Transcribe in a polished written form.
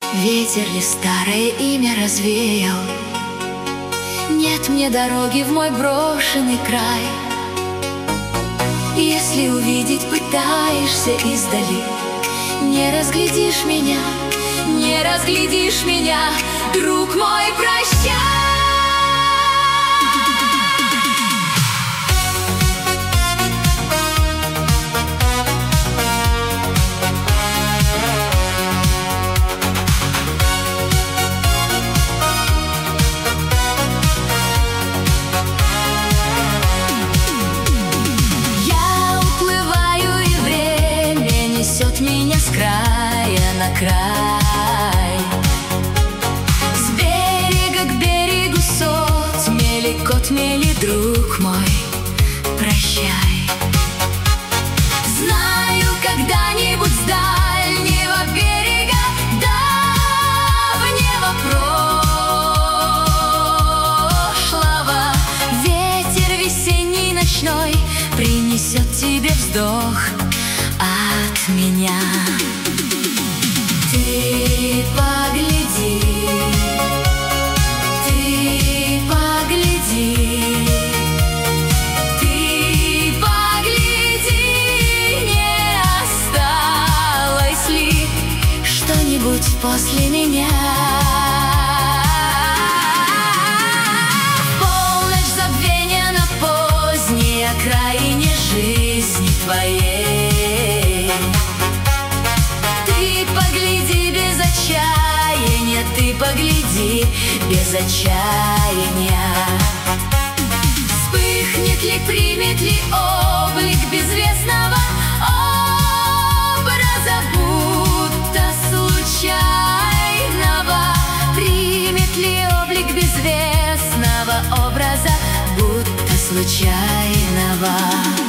Ветер ли старое имя развеял? Нет мне дороги в мой брошенный край. Если увидеть пытаешься издали, не разглядишь меня, не разглядишь меня, друг мой, прощай. Меня с края на край, с берега к берегу, сотмели к отмели, друг мой, прощай. Знаю, когда-нибудь с дальнего берега давнего прошлого ветер весенний ночной принесет тебе вздох от меня. Ты погляди, ты погляди, ты погляди, не осталось ли что-нибудь после меня? В полночь забвения на поздней окраине жизни твоей ты погляди без отчаяния, ты погляди без отчаяния. Вспыхнет ли, примет ли облик безвестного образа, будто случайного? Примет ли облик безвестного образа, будто случайного?